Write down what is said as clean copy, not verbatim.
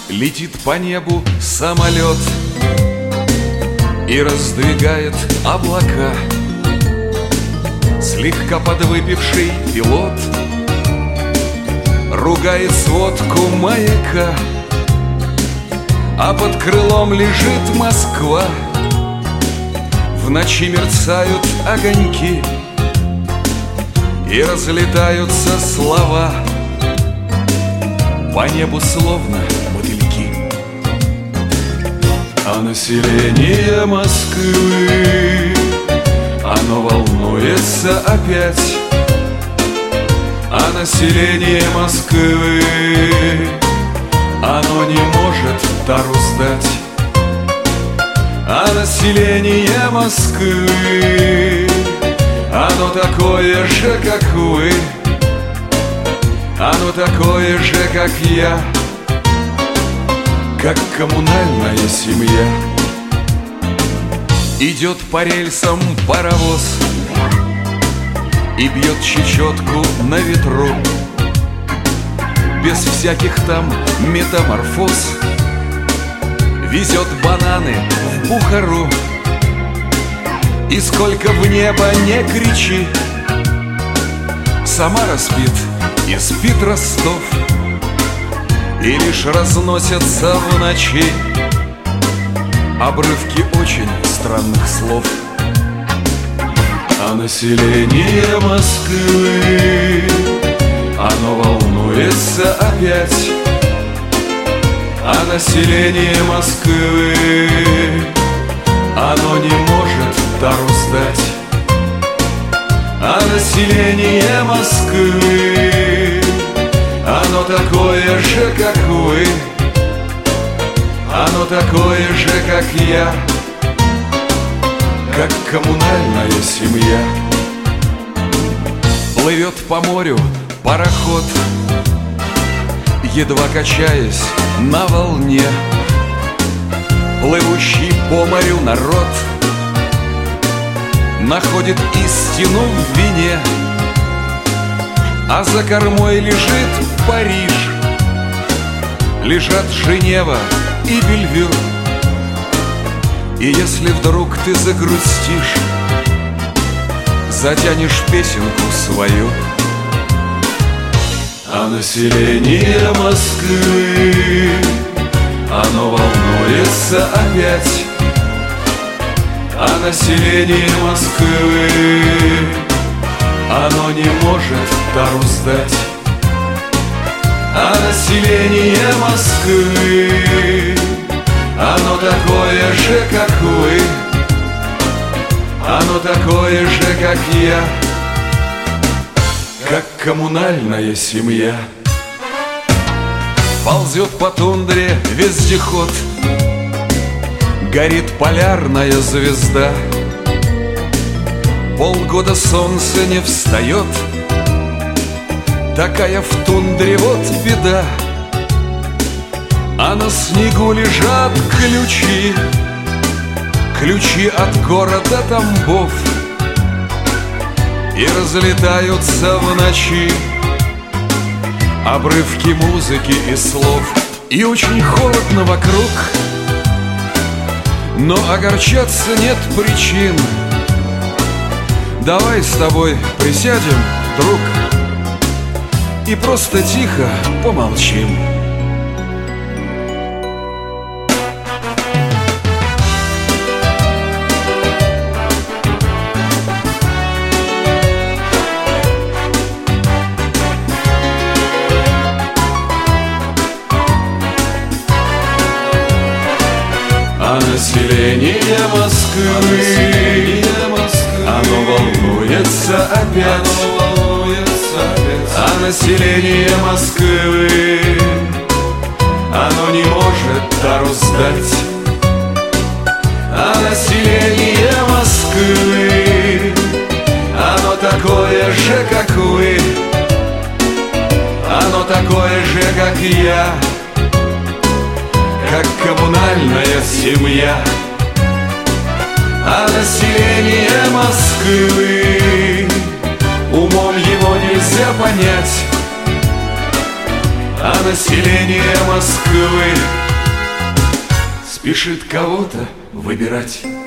Летит по небу самолет и раздвигает облака. Слегка подвыпивший пилот ругает сводку маяка, а под крылом лежит Москва. В ночи мерцают огоньки и разлетаются слова по небу словно мотыльки. А население Москвы, оно волнуется опять. А население Москвы, оно не может тару сдать. А население Москвы, оно такое же, как вы, оно такое же, как я, как коммунальная семья. Идет по рельсам паровоз и бьет чечетку на ветру, без всяких там метаморфоз. Везет бананы в Бухару, и сколько в небо не кричи, Самара спит и спит Ростов, и лишь разносятся в ночи обрывки очень странных слов. А население Москвы, оно волнуется опять. А население Москвы, оно не может тару сдать. А население Москвы, оно такое же, как вы, оно такое же, как я, как коммунальная семья. Плывет по морю пароход, едва качаясь на волне. Плывущий по морю народ находит истину в вине. А за кормой лежит Париж, лежат Женева и Бельвюр. И если вдруг ты загрустишь, затянешь песенку свою. А население Москвы, оно волнуется опять. А население Москвы, оно не может тару сдать. А население Москвы, оно такое же, как вы, оно такое же, как я, как коммунальная семья. Ползет по тундре вездеход, горит полярная звезда. Полгода солнце не встает, такая в тундре вот беда. А на снегу лежат ключи, ключи от города Тамбов, и разлетаются в ночи обрывки музыки и слов. И очень холодно вокруг, но огорчаться нет причин. Давай с тобой присядем, друг, и просто тихо помолчим. А население Москвы, оно волнуется опять. А население Москвы, оно не может тару сдать. А население Москвы, оно такое же, как вы, оно такое же, как я, как коммунальная семья. А население Москвы, умом его нельзя понять. а население Москвы спешит кого-то выбирать.